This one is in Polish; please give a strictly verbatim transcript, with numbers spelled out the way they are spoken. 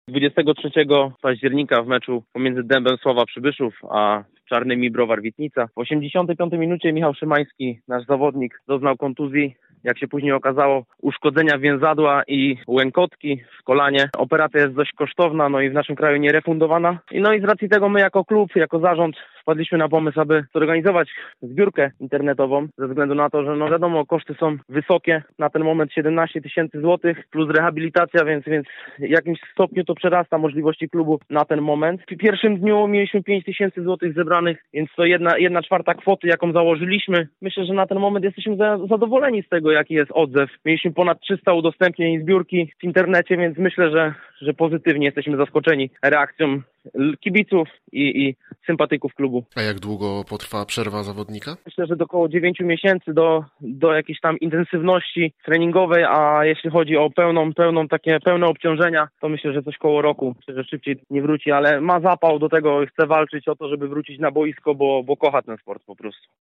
dwudziestego trzeciego października w meczu pomiędzy Dębem Sława Przybyszów a Czarnymi Browar Witnica. W osiemdziesiątej piątej minucie Michał Szymański, nasz zawodnik, doznał kontuzji. Jak się później okazało, uszkodzenia więzadła i łękotki w kolanie. Operacja jest dość kosztowna, no i w naszym kraju nierefundowana. I no i z racji tego my jako klub, jako zarząd wpadliśmy na pomysł, aby zorganizować zbiórkę internetową, ze względu na to, że no wiadomo, koszty są wysokie. Na ten moment siedemnaście tysięcy złotych plus rehabilitacja, więc, więc w jakimś stopniu to przerasta możliwości klubu na ten moment. W pierwszym dniu mieliśmy pięć tysięcy złotych zebranych, więc to jedna, jedna czwarta kwoty, jaką założyliśmy. Myślę, że na ten moment jesteśmy za, zadowoleni z tego, jaki jest odzew. Mieliśmy ponad trzysta udostępnień zbiórki w internecie, więc myślę, że, że pozytywnie jesteśmy zaskoczeni reakcją kibiców i, i sympatyków klubu. A jak długo potrwa przerwa zawodnika? Myślę, że do około dziewięciu miesięcy do, do jakiejś tam intensywności treningowej, a jeśli chodzi o pełną, pełną takie pełne obciążenia, to myślę, że coś koło roku. Myślę, że szybciej nie wróci, ale ma zapał do tego, chce walczyć o to, żeby wrócić na boisko, bo, bo kocha ten sport po prostu.